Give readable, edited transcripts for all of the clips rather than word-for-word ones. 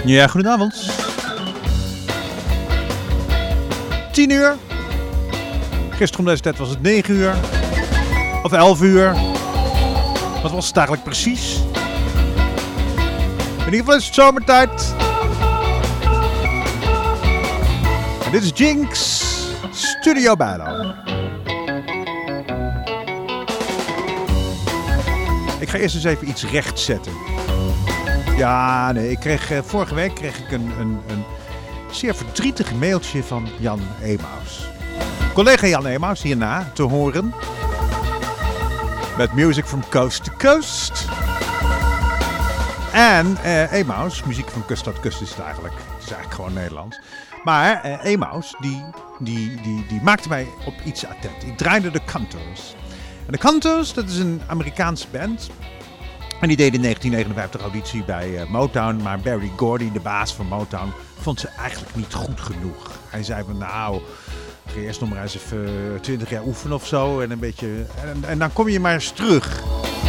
Ja, goedenavond. 10 uur. Gisteren om deze tijd was het 9 uur. Of 11 uur. Wat was het eigenlijk precies? In ieder geval is het zomertijd. En dit is Jinx Studio Battle. Ik ga eerst eens even iets rechtzetten. Ja, nee, vorige week kreeg ik een zeer verdrietig mailtje van Jan Emaus. Collega Jan Emaus hierna te horen. Met Music from Coast to Coast. En Emaus, muziek van kust tot kust is het eigenlijk. Het is eigenlijk gewoon Nederlands. Maar Emaus, die maakte mij op iets attent. Ik draaide de Contours. En de Contours, dat is een Amerikaanse band. En die deed in 1959 auditie bij Motown. Maar Berry Gordy, de baas van Motown, vond ze eigenlijk niet goed genoeg. Hij zei van nou, ga je eerst nog maar eens even 20 jaar oefenen of zo. En een beetje. En dan kom je maar eens terug.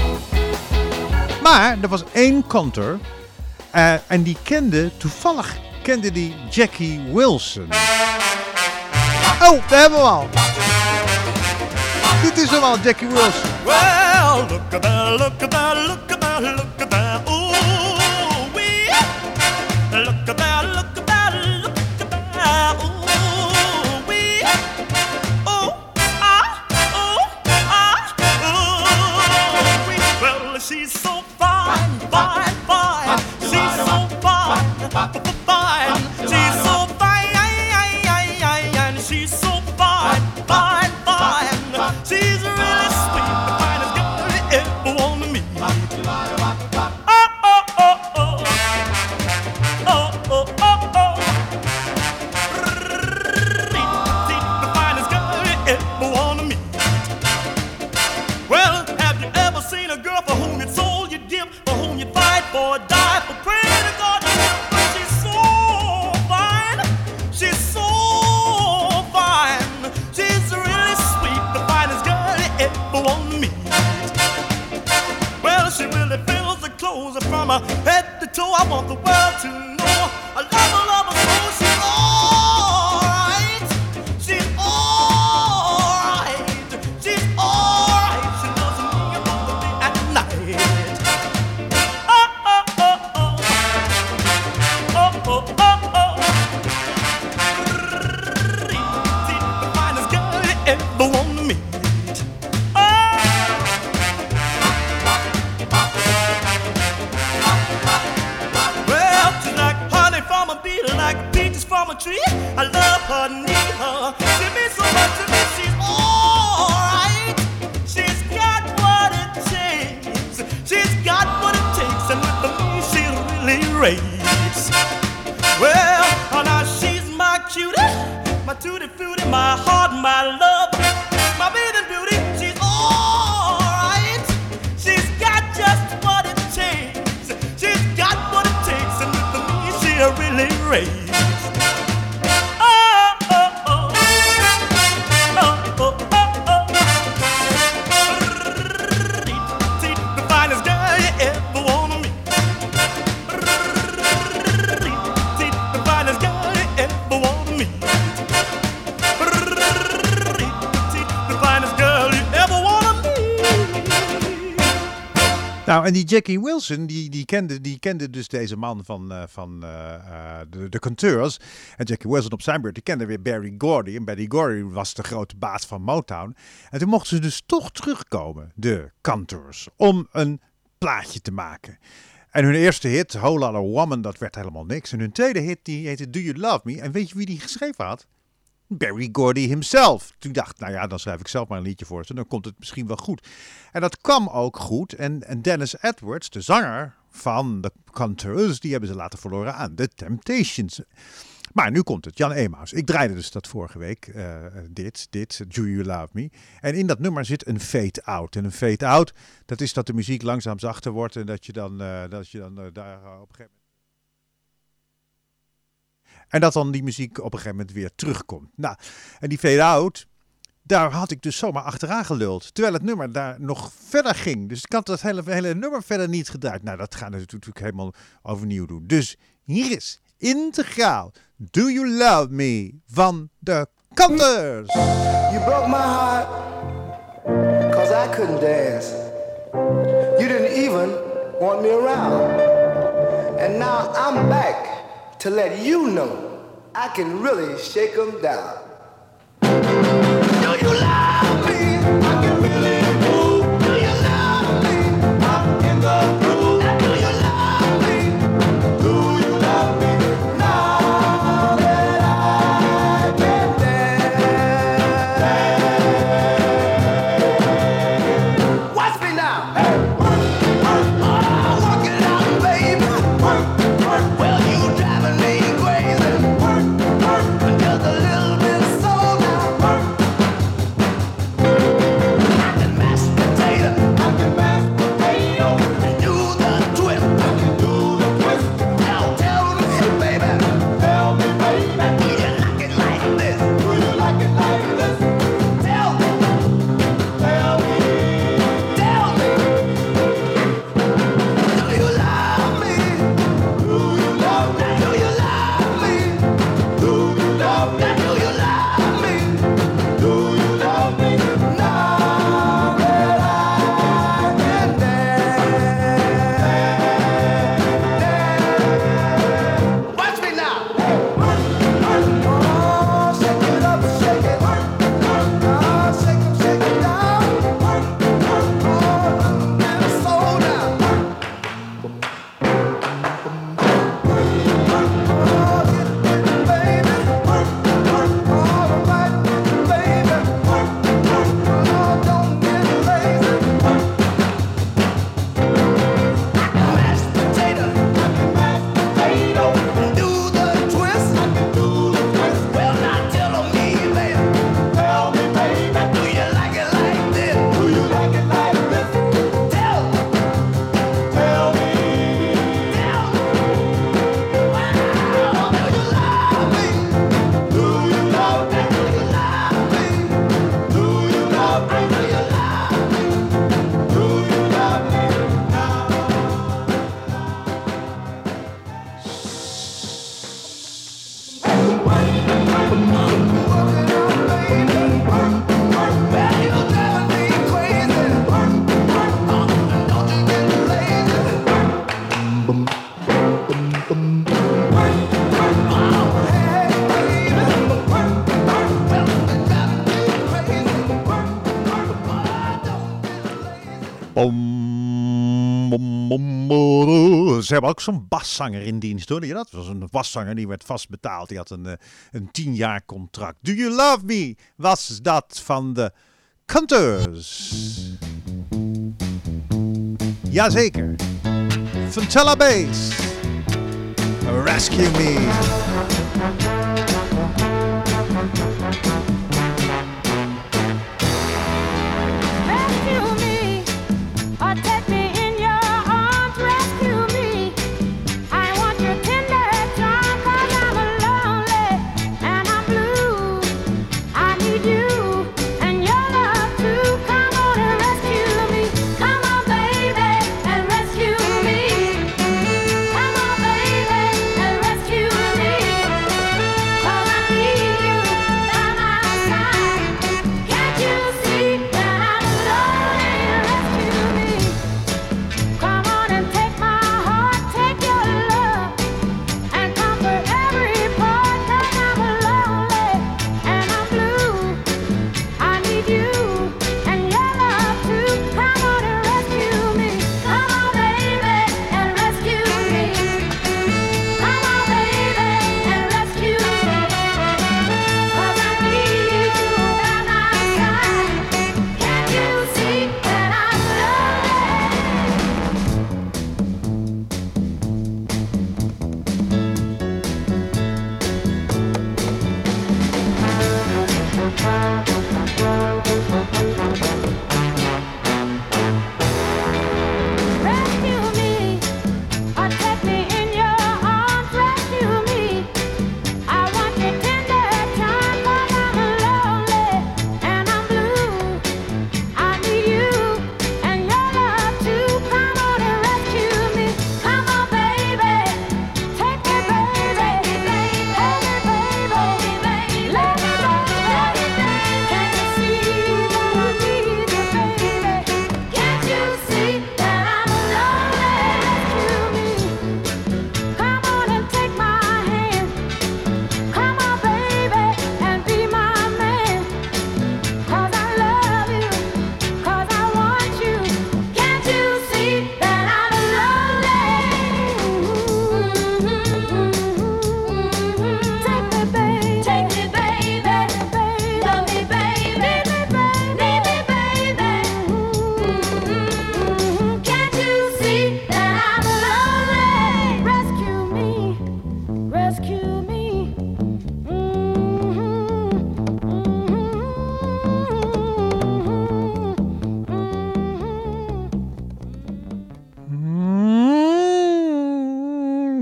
Maar er was één Contour. En toevallig kende die Jackie Wilson. Oh, daar hebben we al. Dit is hem al, Jackie Wilson. Well, look at that, look at that, look at that, look at that. Ooh, wee. Look at that, look at that, look at that. Ooh, wee. Oh, ah, oh, ah, ooh, wee. Well, she's so fine, fine, fine. She's so fine, fine. She's so fine, and she's so fine, fine, fine. She's really sweet, the finest girl you ever want to meet. Oh, oh, oh, oh. Oh, oh, oh, oh. The finest girl you ever want to meet. Well, have you ever seen a girl for whom you'd sold your dip, for whom you'd fight for a die, for pray to God to help her? She's so fine. She's so fine. She's really sweet, the finest girl you ever want to meet. Well, she really fills the clothes from her head to toe. I want the world to know I love her so. She's alright. She's alright. She's alright. She loves me both the day and night. Oh, oh, oh, oh. Oh, oh, oh, oh. The finest girl you ever want to meet. Well, she's like honey from a bee, like peaches from a tree. I love her, need her. She means so much to me. She's alright. She's got what it takes. She's got what it takes, and with me she really raves. Well, now she's my cutie, my tutti frutti, my heart, my love, my bathing beauty. She's alright. She's got just what it takes. She's got what it takes, and with me she really raves. Oh, oh, oh. Oh, oh, oh, oh. The finest girl you ever wanna meet. The finest girl you ever wanna meet. The finest girl you ever wanna meet. Nou, en die Jackie Wilson, die kende dus deze man van de Contours. En Jackie Wilson op zijn beurt, die kende weer Berry Gordy. En Berry Gordy was de grote baas van Motown. En toen mochten ze dus toch terugkomen, de Contours, om een plaatje te maken. En hun eerste hit, Whole Lotta Woman, dat werd helemaal niks. En hun tweede hit, die heette Do You Love Me? En weet je wie die geschreven had? Berry Gordy himself. Toen dacht nou ja, dan schrijf ik zelf maar een liedje voor ze. Dan komt het misschien wel goed. En dat kwam ook goed. En Dennis Edwards, de zanger van de Contours, die hebben ze laten verloren aan The Temptations. Maar nu komt het, Jan Emaus. Ik draaide dus dat vorige week, dit, Do You Love Me. En in dat nummer zit een fade-out. En een fade-out, dat is dat de muziek langzaam zachter wordt en dat je dan daar op een gegeven moment... En dat dan die muziek op een gegeven moment weer terugkomt. Nou, en die fade-out, Daar had ik dus zomaar achteraan geluld. Terwijl het nummer daar nog verder ging. Dus ik had dat hele nummer verder niet gedraaid. Nou, dat gaan we natuurlijk helemaal overnieuw doen. Dus hier is integraal Do You Love Me van de Kanters. You broke my heart, 'cause I couldn't dance. You didn't even want me around. And now I'm back to let you know I can really shake 'em down. Do you love me? I can really move. Do you love me? I'm in the groove. Do you love me? Do you love me? Now that I can dance. Watch me now. Hey, oh, work it out, baby. Well, you driving me crazy. Just a little bit slow now. I can mash potato. And do the twist. Do Now tell me, baby. Do you like it like this? Tell me. Do you love me? Do you love me? Do you love me? Do you love me? Do you love me? Do you love me? Now that I can dance. Watch me now. Oh, shake it up, shake it. Oh, shake it down. Oh, and slow down. Ze hebben ook zo'n baszanger in dienst, hoor. Dat was een baszanger, die werd vast betaald. Die had een 10 jaar contract. Do You Love Me was dat van de Kanters. Jazeker. Ventella Bass. Rescue Me. Rescue me, or take me in your arms. Rescue me, I want your tender charm. 'Cause I'm lonely and I'm blue. I need you and your love too. Come on and rescue me. Come on, baby, and rescue me. Come on, baby, and rescue me.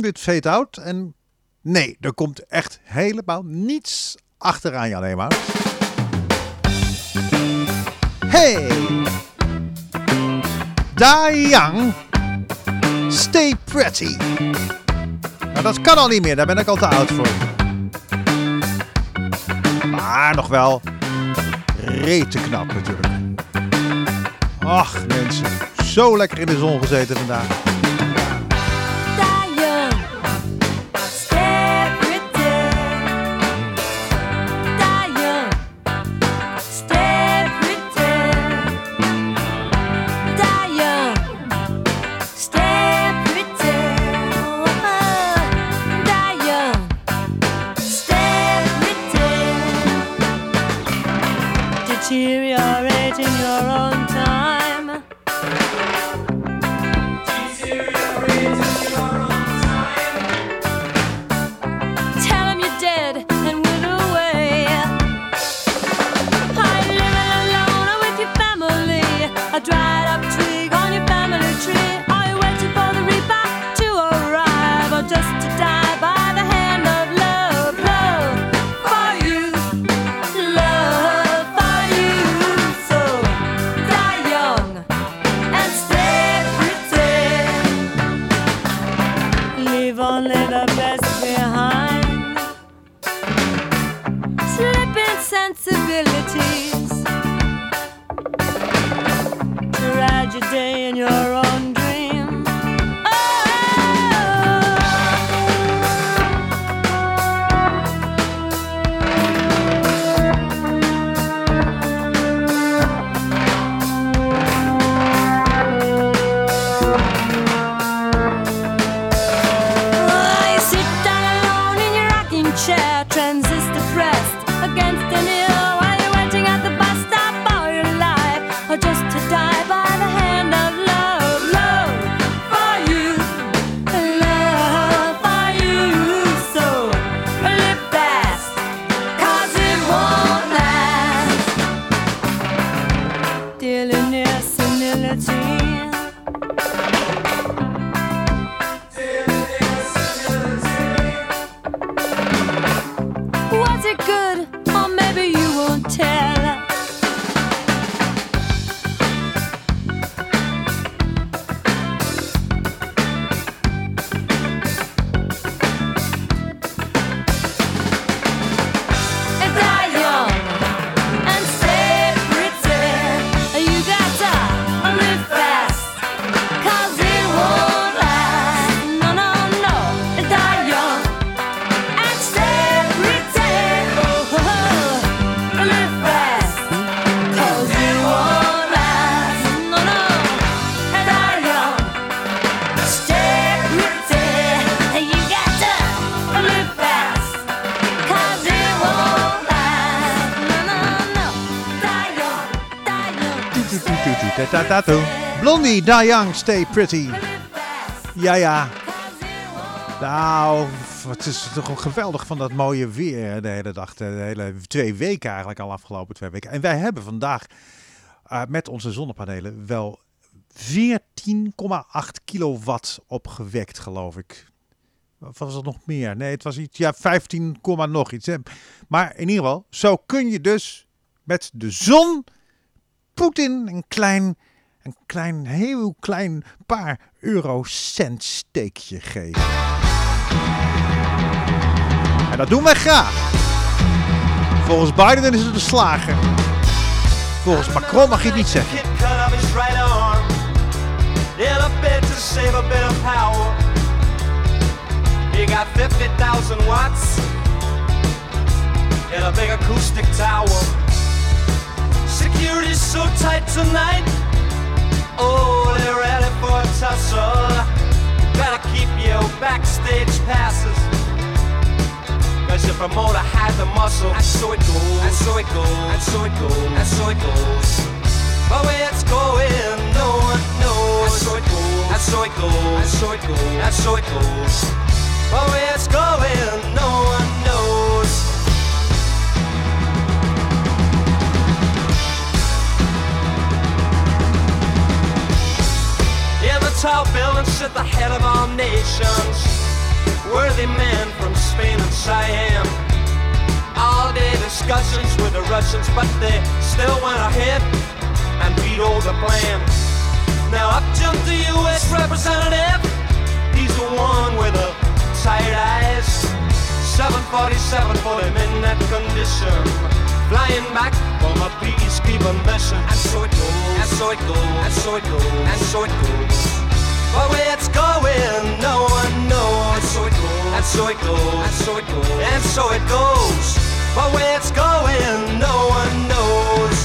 dit fade out. En nee, er komt echt helemaal niets achteraan je alleen maar. Hey! Die Young, Stay Pretty. Nou, dat kan al niet meer, daar ben ik al te oud voor. Maar nog wel rete knap natuurlijk. Ach mensen, zo lekker in de zon gezeten vandaag. Deteriorate in your own time. Tell him you're dead and went away. I'm living alone with your family. A dried up twig on your family tree. Are you waiting for the reaper to arrive, or just to die by the hand of love? Love for you. Love for you. So die young and stay pretty. Leave only the best behind. Slipping sensibilities to ride your day in your own dream. You sit down alone in your rocking chair, transistor pressed against an ear, while you're waiting at the bus stop for your life, or just to die by the hand of love. Love for you, love for you. So live fast, 'cause it won't last. Dealing near senility. Was it good, or maybe you won't tell? Die young and stay pretty. You got to live fast, 'cause it won't last. No, no, no. Die young and stay pretty. Live fast, 'cause it won't last. No, no. Die young, stay pretty. You got to live fast, 'cause it won't last. No, no, no. Die young, stay pretty. Blondie, Die Young, Stay Pretty. Ja. Nou, het is toch geweldig van dat mooie weer de hele dag. De hele 2 weken eigenlijk al afgelopen 2 weken. En wij hebben vandaag met onze zonnepanelen wel 14,8 kilowatt opgewekt, geloof ik. Of was het nog meer? Nee, het was iets, 15, nog iets. Hè. Maar in ieder geval, zo kun je dus met de zon Poetin een heel klein paar eurocent steekje geven. En dat doen wij graag. Volgens Biden is het een slager. Volgens Macron mag je het niet zeggen. He got 50,000 watts in a big acoustic tower. Security's so tight tonight. Oh, they're ready for a tussle. Better keep your backstage passes, 'cause your promoter had the muscle. And so it goes, and so it goes, and so it goes, and so it goes. But where it's going, no one knows. And so it goes, and so it goes, and so it goes, and so it goes. But where it's going, no one knows. In the tall buildings sit the head of all nations. worthy men from Spain and Siam. All day discussions with the Russians, but they still went ahead and vetoed the plan. Now up jumped the U.S. representative. He's the one with the tired eyes. 747 for him in that condition, flying back from a peacekeeping mission. And so it goes, and so it goes, and so it goes, and so it goes. But where it's going, no one knows. And so it goes, and so it goes, and so it goes, and so it goes. But where it's going, no one knows.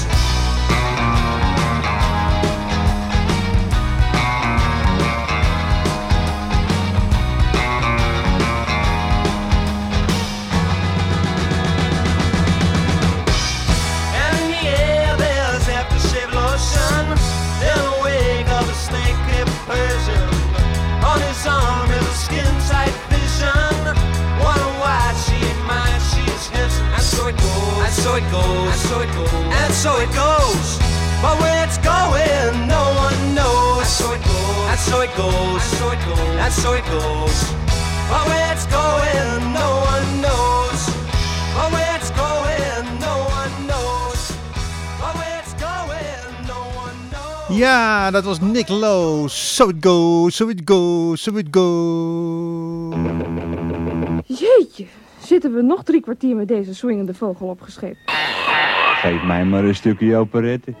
On his arm is a skin-tight vision. One white, she ain't mine, she's his. And so it goes, and so it goes, and so it goes, and so it goes. But where it's going, no one knows. And so it goes, and so it goes, and so it goes, and so it goes. But where it's going, no one knows. But where it's going, no one knows. But where it's going, no one knows. Ja, dat was Nick Lowe. So it goes, so it goes, so it goes. Jeetje, zitten we nog 3 kwartier met deze swingende vogel opgescheept. Geef mij maar een stukje operette.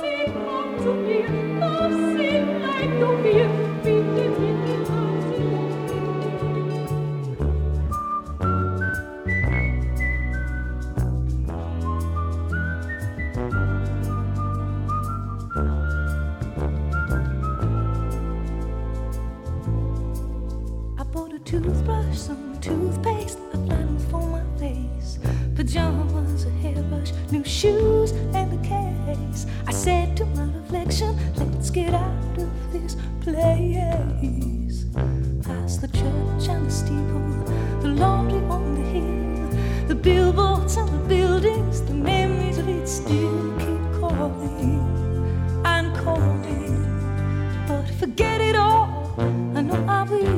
Toothbrush, some toothpaste, a flannel for my face, pajamas, a hairbrush, new shoes, and a case. I said to my reflection, let's get out of this place. Past the church and the steeple, the laundry on the hill, the billboards and the buildings, the memories of it still keep calling and calling. But forget it all, I know I will.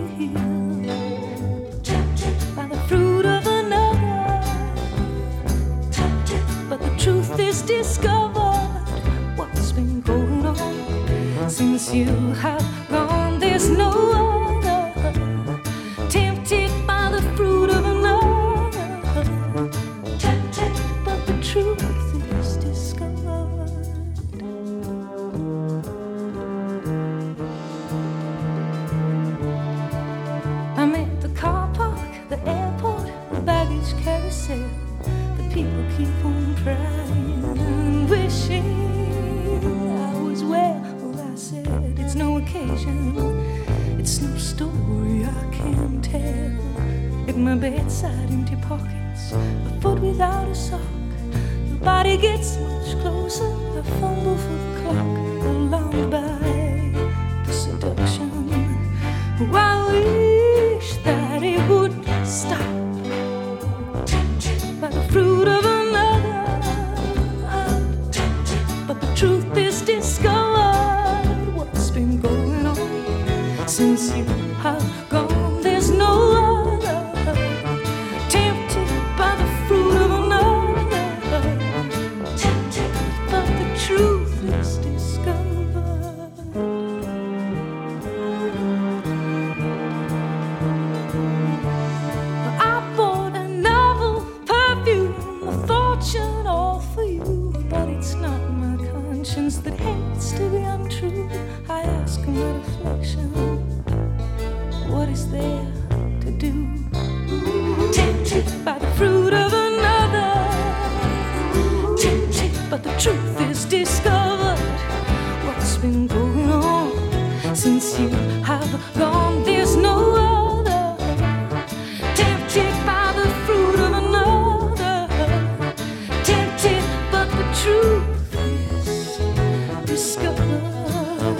Truth is discovered. What's been going on since you have gone? There's no other. Tempted by the fruit of another. Tempted, but the truth is discovered. I'm at the car park, the airport, the baggage carousel. People keep on crying and wishing I was well. Well, I said it's no occasion, it's no story I can tell. At my bedside, empty pockets, a foot without a sock. Your body gets much closer, I fumble for the clock, alarmed by the seduction. Oh, I wish that it would stop. By the fruit of another, but the truth is discovered. What's been going on since you have gone? There's no other. Tempted by the fruit of another, tempted, but the truth is discovered. I bought a novel, a fortune all for you, but it's not my conscience that hates to be untrue. I ask my reflection, what is there to do? Tempted by the fruit of another, tempted, but the truth is discovered. What's been going on since you have gone? There's no other. Tempted by the fruit of another, tempted, but the truth is discovered.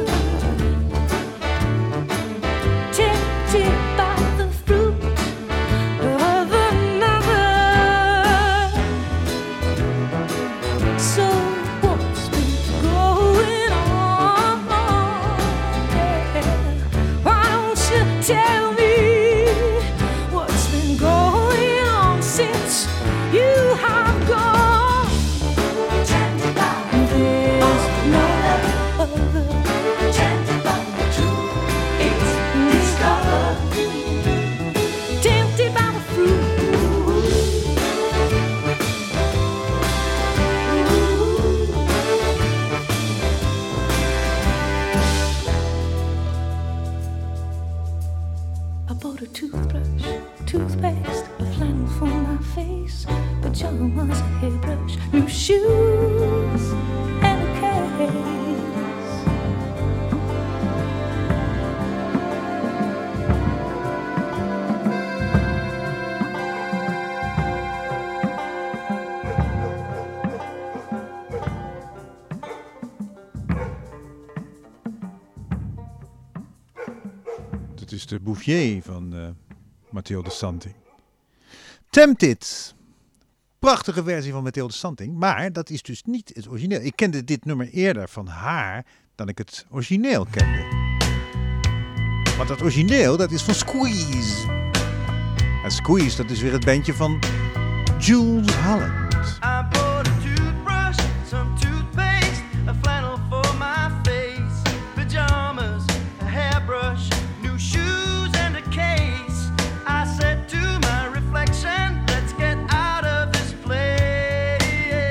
Tempted by the fruit of another. So what's been going on? Yeah. Why don't you tell me? I bought a toothbrush, toothpaste, a flannel for my face, pajamas, a hairbrush, new shoes, and a case. Het is de Bouffier van Mathilde Santing. Tempted. Prachtige versie van Mathilde Santing, maar dat is dus niet het origineel. Ik kende dit nummer eerder van haar dan ik het origineel kende. Want dat origineel, dat is van Squeeze. En Squeeze, dat is weer het bandje van Jules Holland. I bought a toothbrush, some toothpaste, a flannel for my face, pajamas, a hairbrush, new shoes and a case. I said to my reflection, let's get out of this place.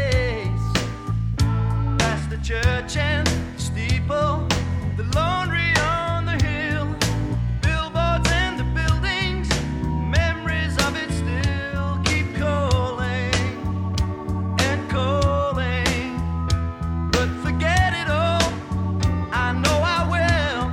Past the church and steeple, the laundry on the hill, billboards and the buildings, memories of it still keep calling and calling. But forget it all, I know I will.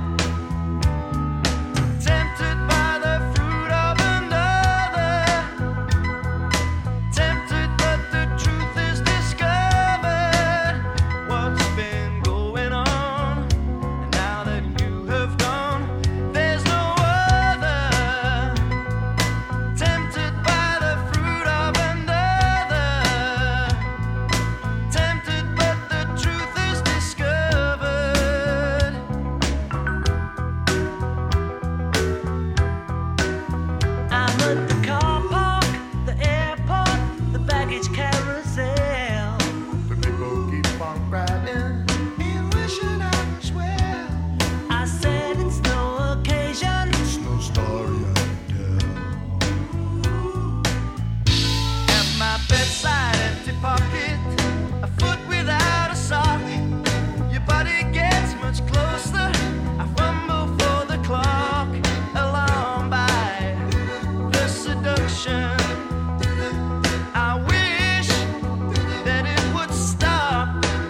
Tempted by the fruit of another, tempted but the truth is discovered. What's been going on? And now that you have gone, there's no other. Tempted by the fruit of another, tempted but the truth is discovered. I'm at the car park, the airport, the baggage carousel. The people keep on riding and wishing I was well. I said it's no occasion, it's no story I can tell. At my bedside, empty pocket, a foot without a sock. Your body gets much closer. I fumble for the clock, alarmed by the seduction. I wish that it would stop.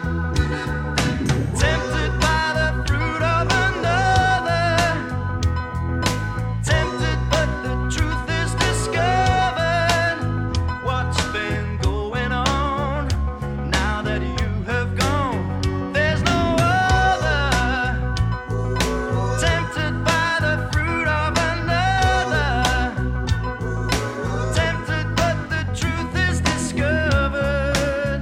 Tempted by the fruit of another, tempted but the truth is discovered. What's been going on? Now that you have gone, there's no other. Tempted by the fruit of another, tempted but the truth is discovered.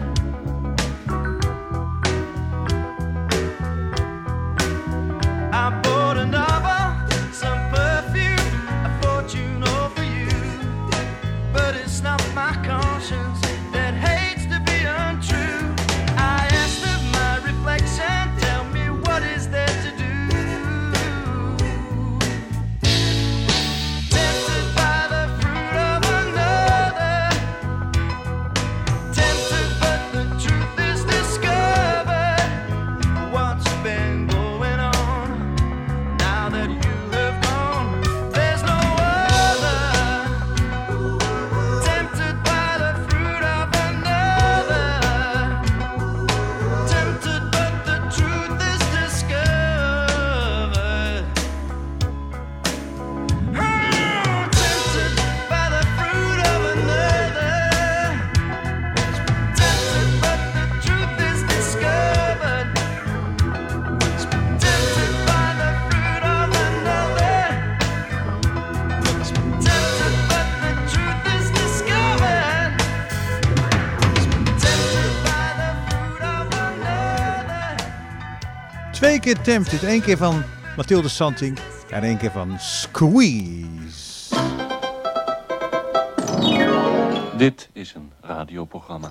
I bought a novel, some perfume, a fortune all for you. But it's not my conscience that hates to be untrue. I asked of my reflection, tell me what is there to do. Tempted by the fruit of another, tempted but the truth is discovered. What's been going on? Now that you have gone, there's no other. Tempted by the fruit of another, tempted but the truth is discovered. Tempted by the fruit of another, tempted but the truth is discovered. Tempted by the fruit of another, tempted but the truth is discovered. Tempted by the fruit of another. 2 keer Tempted. 1 keer van Mathilde Santing en 1 keer van Squeeze. Dit is een radioprogramma.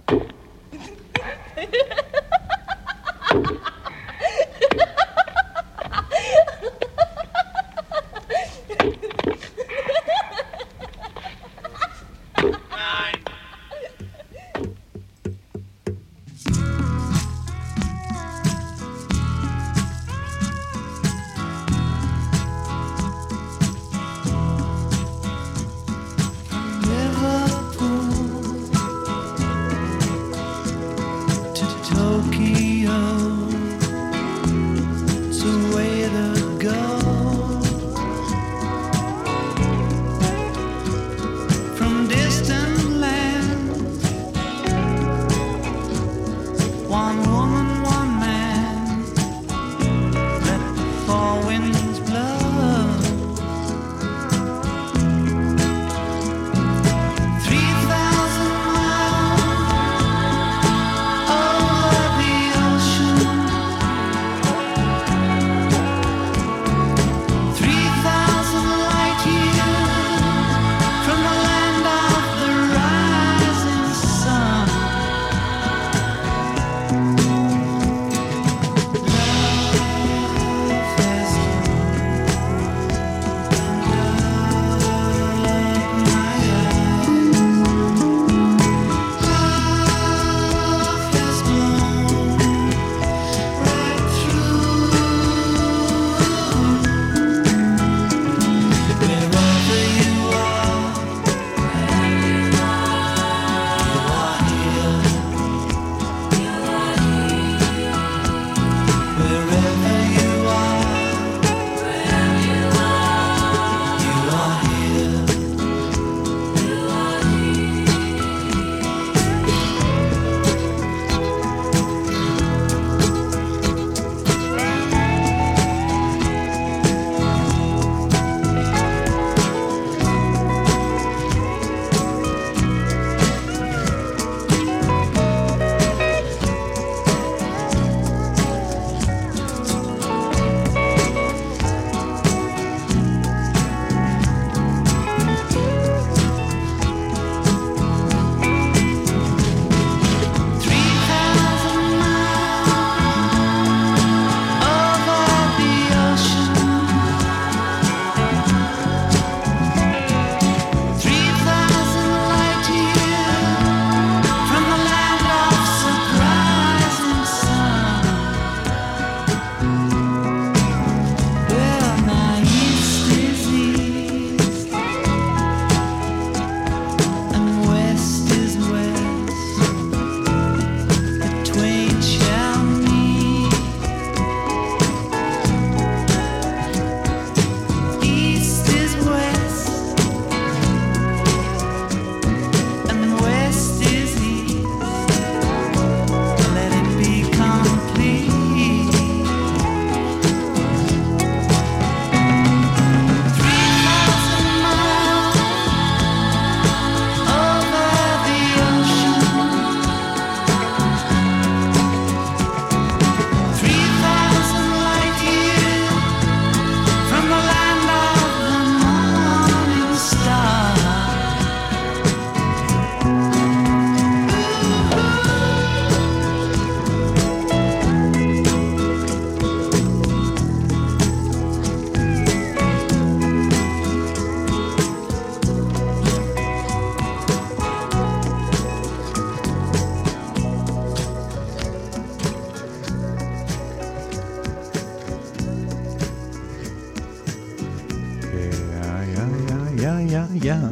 ja.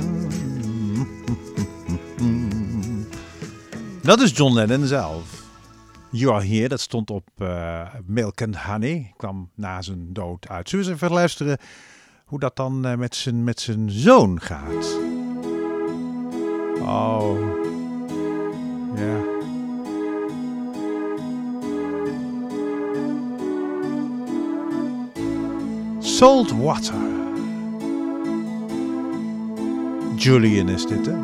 Dat is John Lennon zelf. You Are Here, dat stond op Milk and Honey. Kwam na zijn dood uit. Zullen we eens even luisteren hoe dat dan met zijn zoon gaat? Oh, ja. Salt Water. Julian is dit, hè?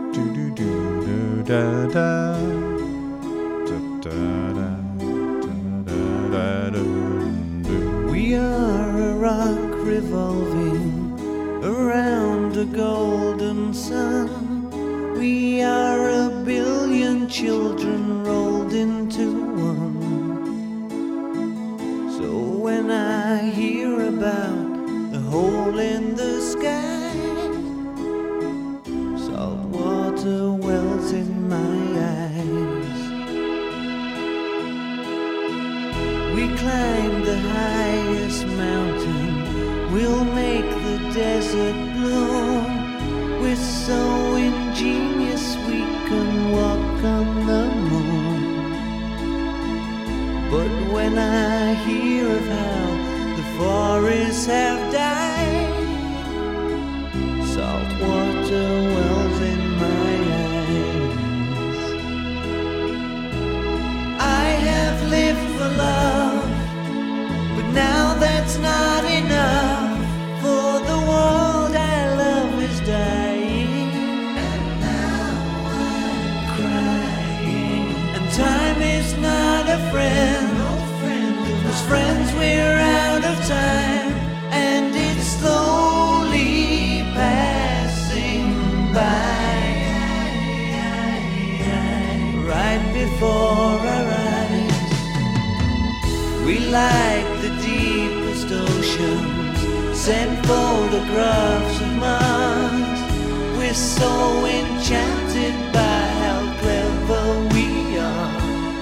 We are a rock revolving around a golden sun. We are a billion children rolled into one. So when I hear about the hole in the sky, salt water wells in my eyes. We climb the highest mountain, we'll make the desert bloom. We're so ingenious we can walk on the moon. But when I hear of how the forests have died, salt water wells in my eyes. I have lived for love, but now that's not enough. For the world I love is dying, and now I'm crying. And time is not a friend, cause friends we're out of time, and it's slowly passing by, right before our eyes. We like the deepest oceans, send photographs of Mars. We're so enchanted by how clever we are.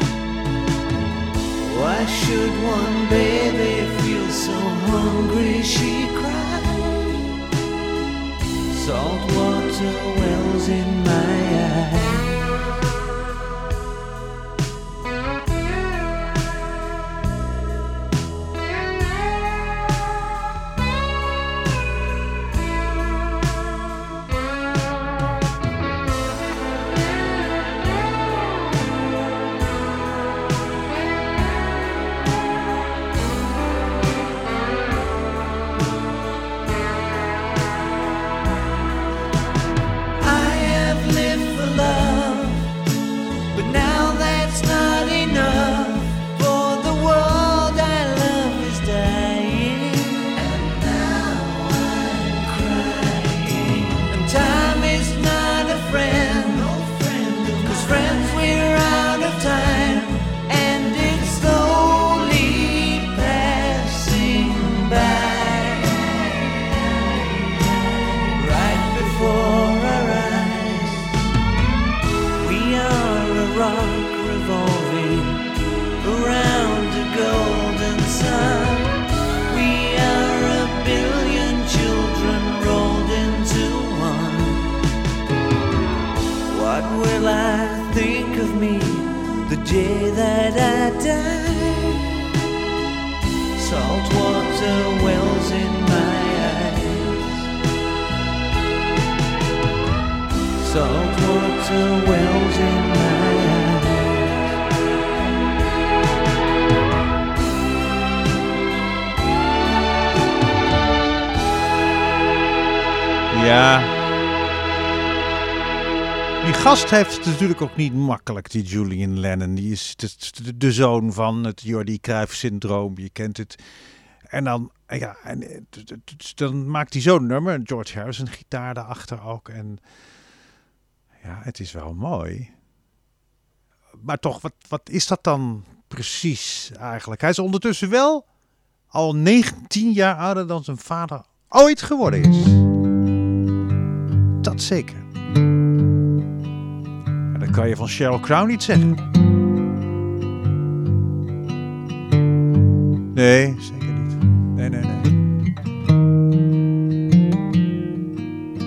Why should one baby feel so hungry she cried? Salt water wells in my eyes. Day that I die, salt water wells in my eyes. Salt water wells in my eyes. Ja. Die gast heeft het natuurlijk ook niet makkelijk, die Julian Lennon. Die is de zoon van het Jordi Cruijff-syndroom, je kent het. En dan, ja, dan maakt hij zo'n nummer. George Harrison gitaar daarachter ook. En ja, het is wel mooi. Maar toch, wat is dat dan precies eigenlijk? Hij is ondertussen wel al 19 jaar ouder dan zijn vader ooit geworden is. Dat zeker. Dat kan je van Sheryl Crow niet zeggen. Nee, zeker niet. Nee.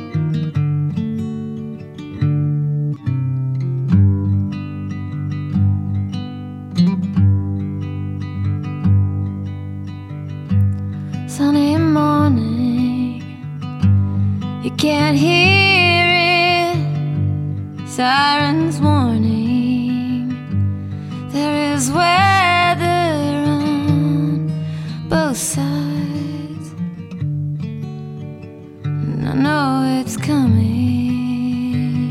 You can't hear it, sirens warning. There is weather on both sides, and I know it's coming.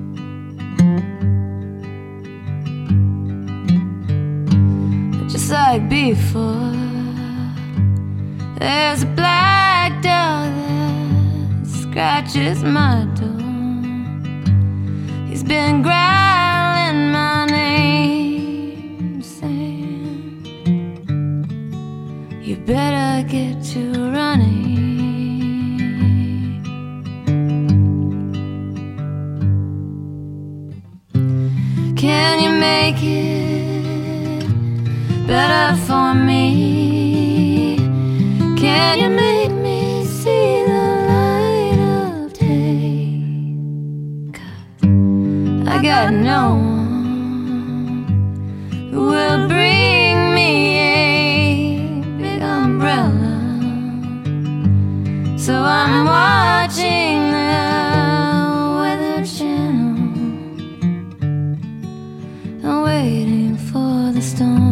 But just like before, there's a black dog that scratches my door. He's been growling my name, saying, you better get to running. Can you make it better for me? Can you make me see the light of day? 'Cause I got no one who will bring me a big umbrella. So I'm watching the Weather Channel and waiting for the storm.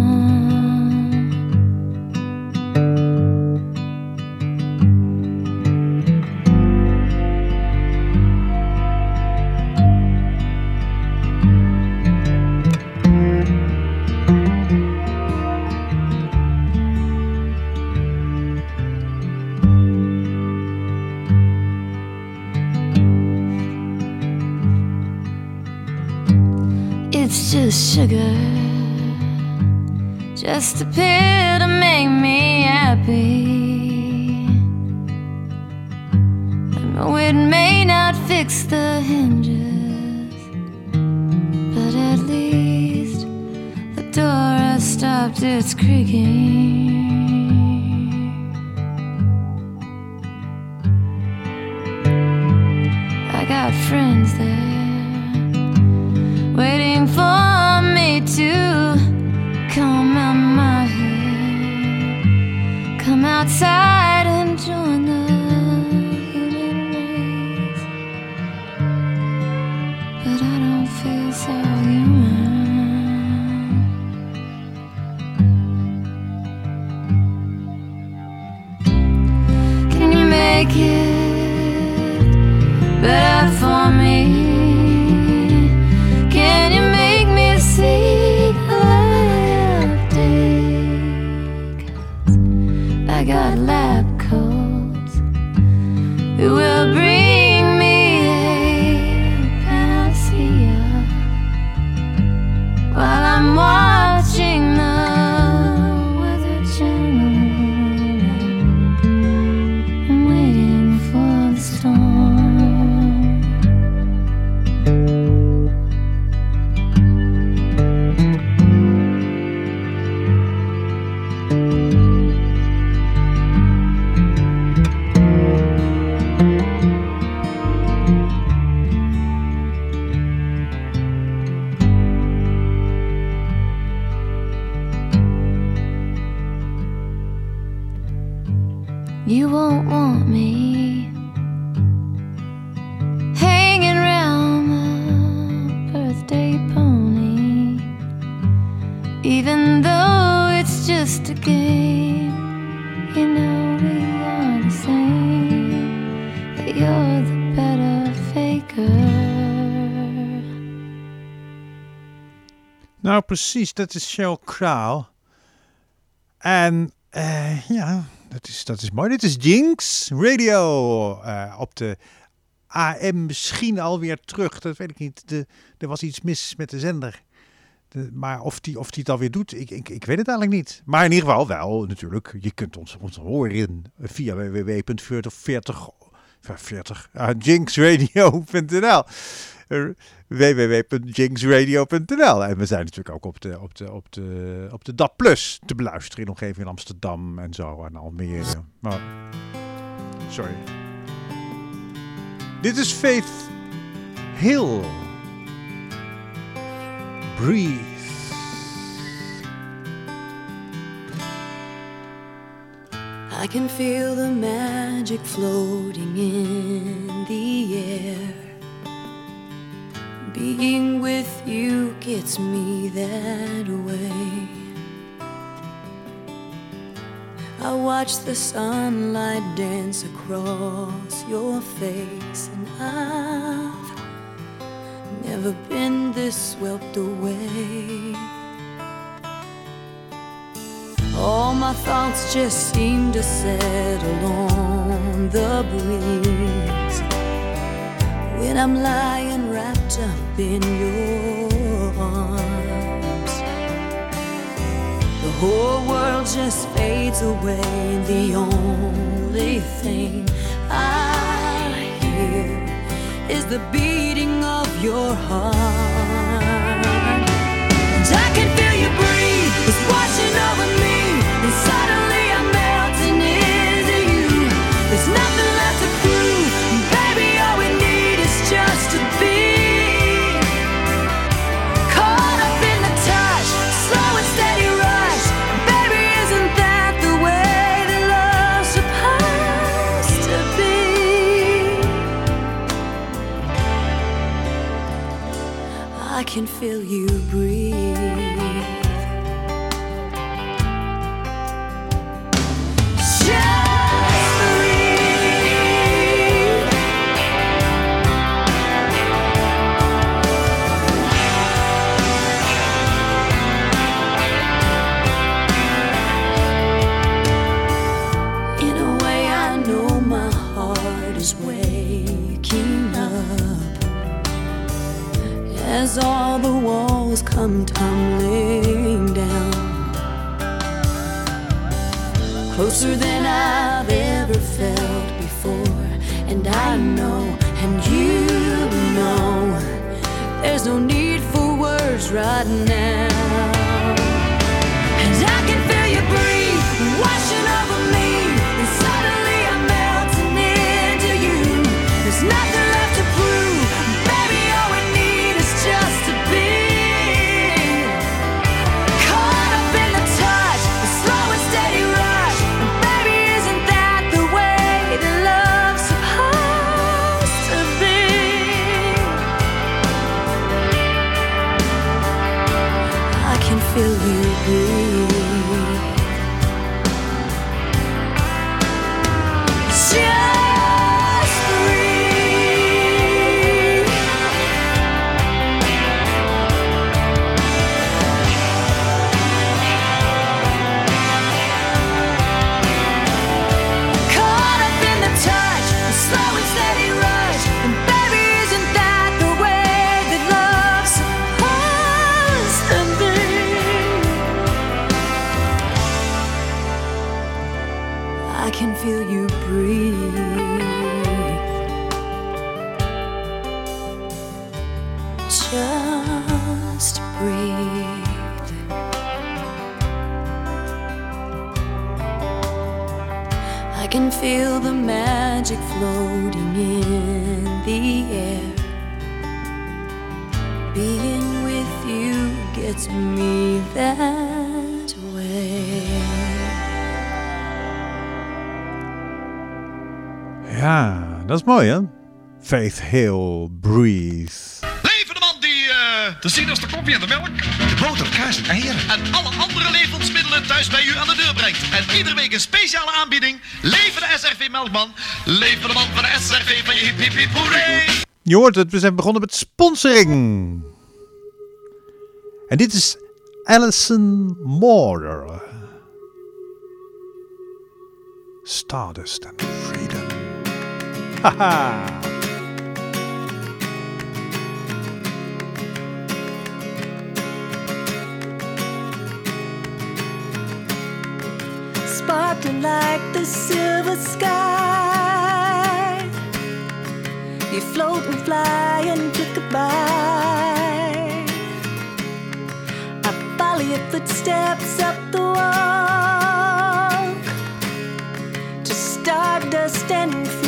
It's just sugar, just a pill to make me happy. I know it may not fix the hinges, but at least the door has stopped its creaking. I got friends there waiting for me to come out my head, come outside and join the human race. But I don't feel so human. Can you make it better for me? Can you make me see the light of day? 'Cause I got lab coats who will bring me a panacea while I'm watching the Weather Channel and waiting for the storm. You won't want me hanging round the birthday pony, even though it's just a game. You know we are the same, but you're the better faker. Nou, precies, dat is Sheryl Crow. En ja, dat is mooi. Dit is Jinx Radio op de AM, misschien alweer terug. Dat weet ik niet. Er was iets mis met de zender. Maar of die het alweer doet, ik weet het eigenlijk niet. Maar in ieder geval wel, natuurlijk. Je kunt ons horen via www.jinxradio.nl www.jinxradio.nl. En we zijn natuurlijk ook op de DAB+ te beluisteren in de omgeving in Amsterdam en zo en Almere. Maar, sorry. Dit is Faith Hill. Breathe. I can feel the magic floating in the watch the sunlight dance across your face, and I've never been this swept away. All my thoughts just seem to settle on the breeze when I'm lying wrapped up in your arms. The whole world just fades away. The only thing I hear is the beating of your heart. And I can feel you breathe, it's washing over me. And suddenly I'm melting into you. There's nothing left to prove. Baby, all we need is just to be caught up in the touch, slow and steady rush. Baby, isn't that the way that love's supposed to be? I can feel you breathe. As all the walls come tumbling down, closer than I've ever felt before. And I know, and you know, there's no need for words right now. And I can feel you breathe, washing over me. And suddenly I'm melting into you. There's nothing left to prove. Baby, all we need is just to be caught up in the touch, the slow and steady rush. And baby, isn't that the way that love's supposed to be? I can feel you breathe. Just breathe. Caught up in the touch, a slow and steady rush. And baby, isn't that the way that love's supposed to be? I can feel you breathe. Just breathe. I can feel the magic floating in the air. Being with you gets me that way. Ja, dat is mooi, hè? Faith Hill, Breathe. Leven de man die de sinus, de koffie en de melk, de boter, kaas en eieren en alle andere levensmiddelen thuis bij u aan de deur brengt. En iedere week een speciale aanbieding. Leven de SRV Melkman. Leven de man van de SRV van je hip hip hip hoeré. Je hoort het, we zijn begonnen met sponsoring. En dit is Alison Moore. Stardust and Freedom. Haha. Sparkling like the silver sky, you float and fly and took goodbye. I follow your footsteps up the walk to stardust and freedom.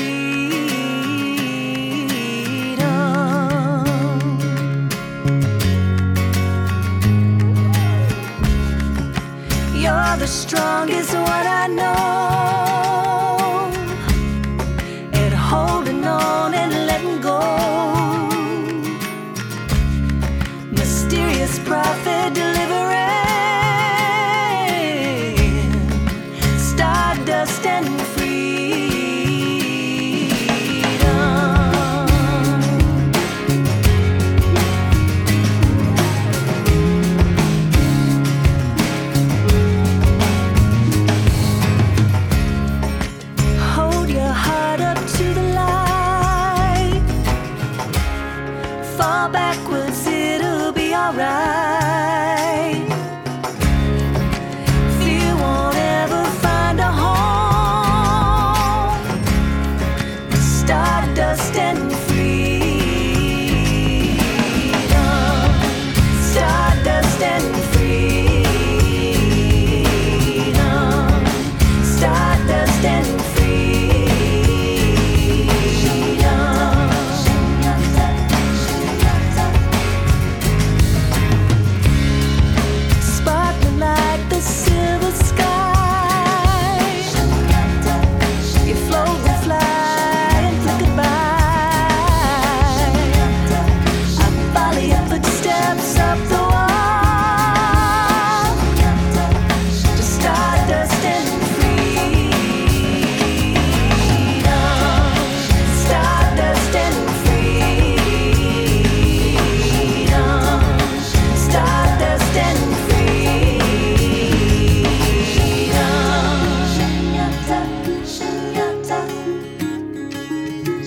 You're the strongest one I know at holding on and letting go. Mysterious prophet delivering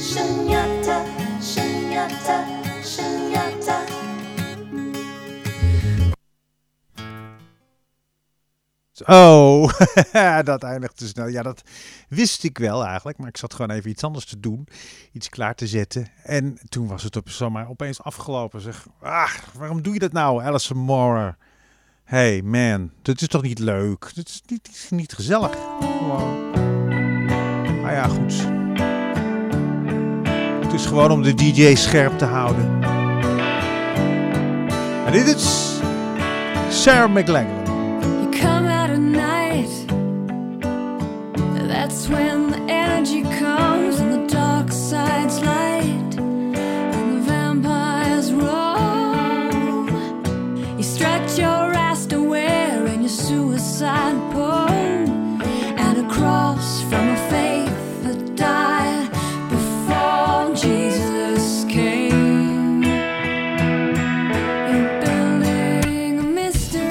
Shunyata, shunyata, shunyata. Oh, dat eindigt te snel. Ja, dat wist ik wel eigenlijk. Maar ik zat gewoon even iets anders te doen. Iets klaar te zetten. En toen was het zomaar opeens afgelopen. Zeg, waarom doe je dat nou, Alison Moore? Hey man, dat is toch niet leuk? Dat is niet gezellig. Gewoon. Maar ja, goed. Het is gewoon om de DJ scherp te houden. En dit is Sarah McLachlan. That's when the energy comes and the dark side's light and the vampires roam. You stretch your ass to wearing your suicide poem and a cross from a faith that died before Jesus came. You're building a mystery.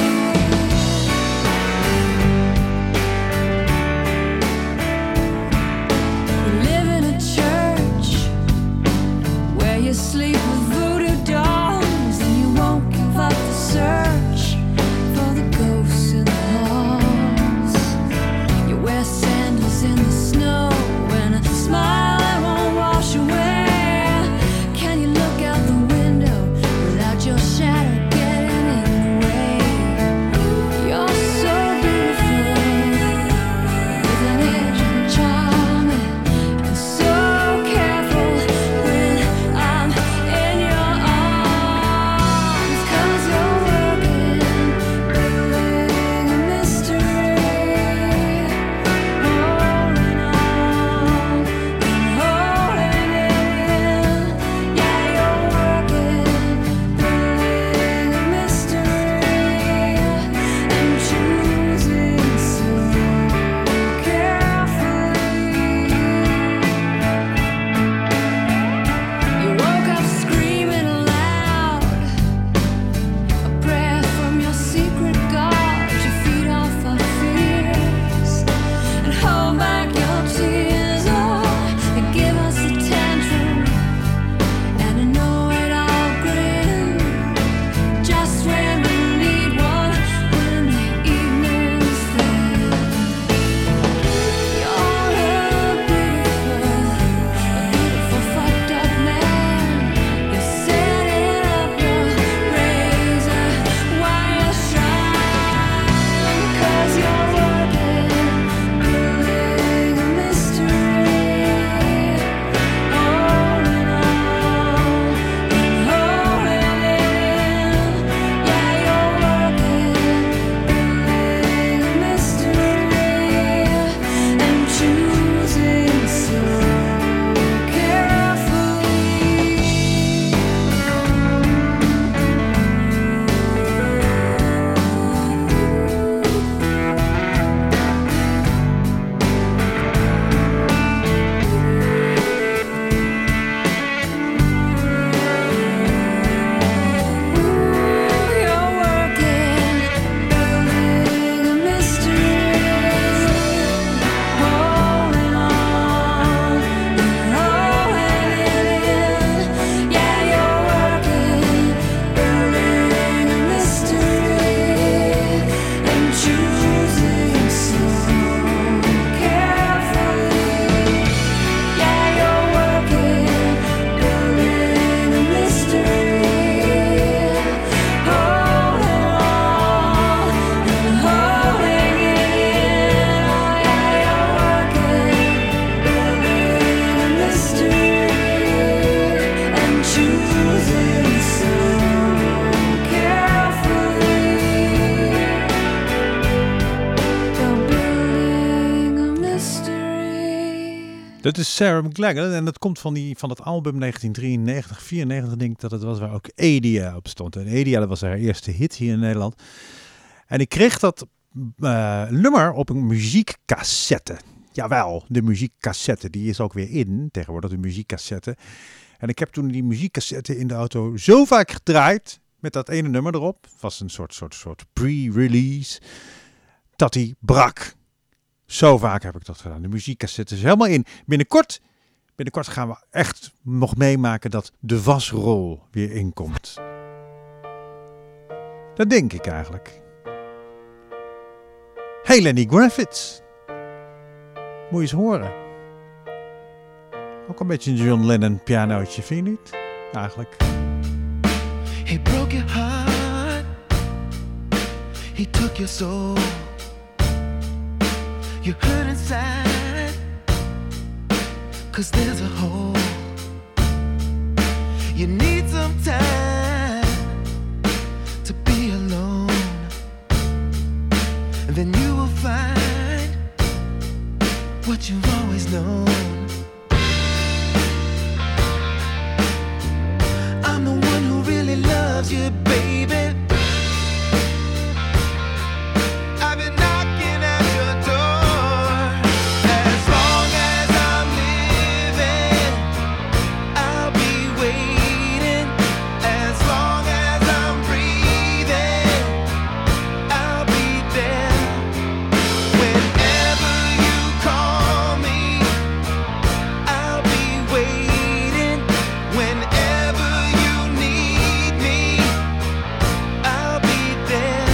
You sleep with voodoo dolls and you won't give up the search for the ghosts in the halls. You wear sandals in the snow and a smile that won't wash away. Can you look out the window without your shadow getting in the way? You're so beautiful with an edge and charming and so careful when I'm in your arms, 'cause you're working, building a mystery, holding on and holding in. Yeah, you're working, building a mystery and choosing so carefully. You woke up screaming aloud, a prayer from your secret God. You feed off our fears and hold back your tears. Oh, and give us a tantrum and a know-it-all grin. Just when we need one, when the evening's thin. You're a beautiful fucked up man. You're setting up your razor wire shrine, 'cause you're working, building a mystery, holding on and holding in. Yeah, you're working, building a mystery and choosing so carefully. You're working, building a mystery, holding on and holding in. Yeah, you're working, building a mystery and choosing so carefully. Yeah, you're working, building a mystery, holding on and holding in. Oh, yeah, you're working, building a mystery and choosing so carefully. You're building a mystery. Dat is Sarah McLachlan en dat komt van het album 1993, 94 denk ik dat het was, waar ook Adia op stond. En Adia, dat was haar eerste hit hier in Nederland. En ik kreeg dat nummer op een muziekcassette. Jawel, de muziekcassette, die is ook weer in tegenwoordig, de muziekcassette. En ik heb toen die muziekcassette in de auto zo vaak gedraaid met dat ene nummer erop. Het was een soort pre-release, dat die brak. Zo vaak heb ik dat gedaan. De muziekcassette is helemaal in. Binnenkort Binnenkort gaan we echt nog meemaken dat de wasrol weer inkomt. Dat denk ik eigenlijk. Hey Lenny Kravitz. Moet je eens horen. Ook een beetje een John Lennon pianootje, vind je niet? Eigenlijk. He broke your heart. He took your soul. You hurt inside. 'Cause there's a hole. You need some time to be alone. And then you will find what you've always known. I'm the one who really loves you, baby. I've been knocking at your door. As long as I'm living, I'll be waiting. As long as I'm breathing, I'll be there. Whenever you call me, I'll be waiting. Whenever you need me, I'll be there.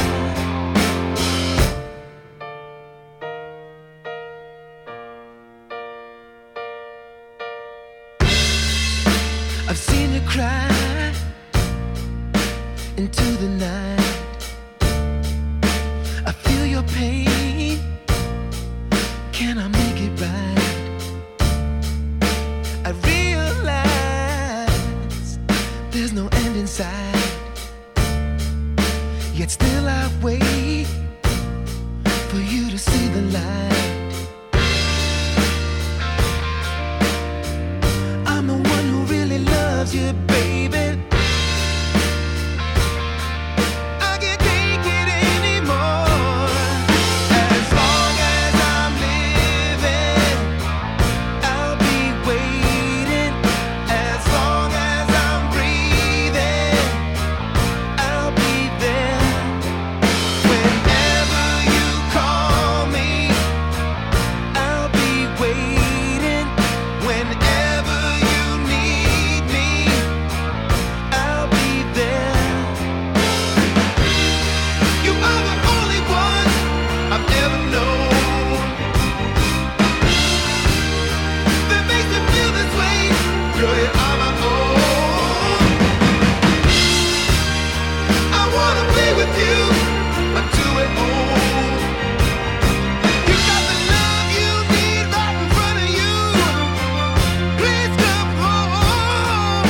I've seen you cry into the night. I feel your pain. Can I make it right? I realize there's no end in sight. Yet still I wait for you to see the light. I'm the one who really loves you, baby. I can't take it anymore. As long as I'm living, I'll be waiting. As long as I'm breathing, I'll be there. Whenever you call me, I'll be waiting. Whenever you need me, I'll be there. You are the only one I've ever known that makes me feel this way. Girl, you're on my own. I wanna be with you until we're old. You got the love you need right in front of you. Please come home.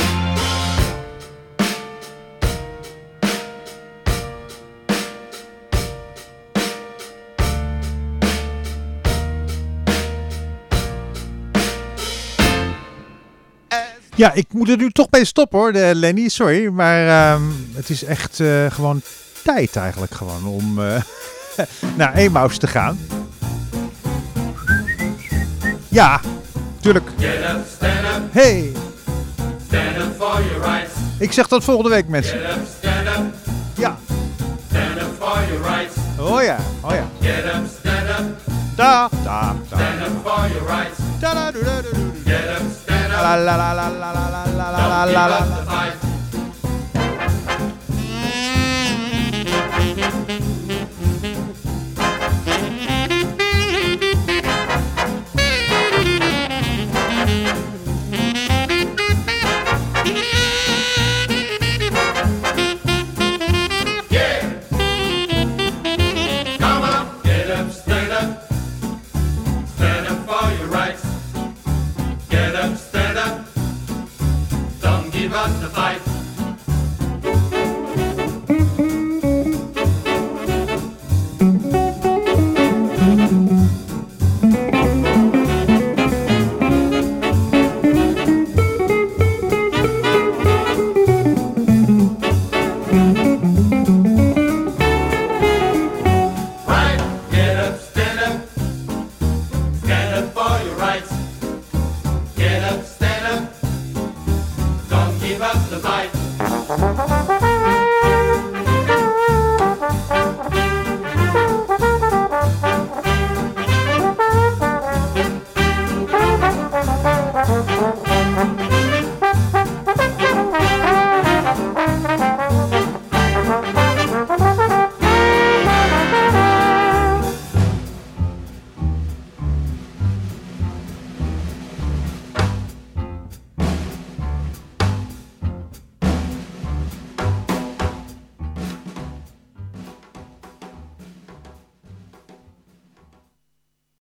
Ja, ik moet er nu toch bij stoppen hoor, Lenny. Sorry, maar het is echt gewoon tijd eigenlijk gewoon om naar Emaus te gaan. Ja, tuurlijk. Get up, stand up, Hey, stand up for your rights. ik zeg tot volgende week mensen. Get up, stand up, Ja, stand up for your rights. oh ja, oh ja. Get up, stand up, Da, da, da. stand up for your rights. Da, da, da, da, da, da. Get up, stand up, La, la, la, la, la, la, la, la, la, don't la, give la, up la. the fight. Yeah. Come on, get up, stand up. Stand up for your rights. Get up, stand up. Don't give up the fight.